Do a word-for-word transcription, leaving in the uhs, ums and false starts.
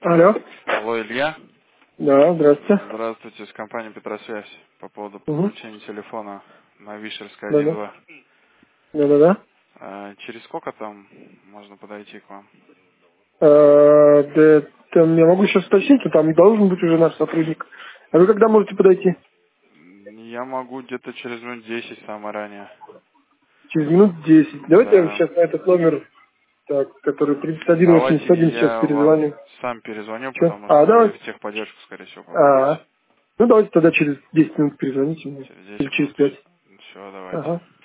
Алло. Алло, Илья. Да, здравствуйте. Здравствуйте, с компании Петросвязь по поводу Угу. подключения телефона на Вишерской Да-да. один-два. Да-да-да. А, через сколько там можно подойти к вам? А, да, там я могу сейчас спросить, но там должен быть уже наш сотрудник. А вы когда можете подойти? Я могу где-то через минут десять, самое ранее. Через минут десять. Давайте я Да. сейчас на этот номер, так, который тридцать один восемьдесят Давайте один, сейчас я вам перезвоню. сам перезвоню, Че? потому А, что вы давайте. в техподдержку, скорее всего, попадете. А, ну давайте тогда через десять минут перезвоните мне. Через Или десять через минут. пять. Все, давайте. Ага.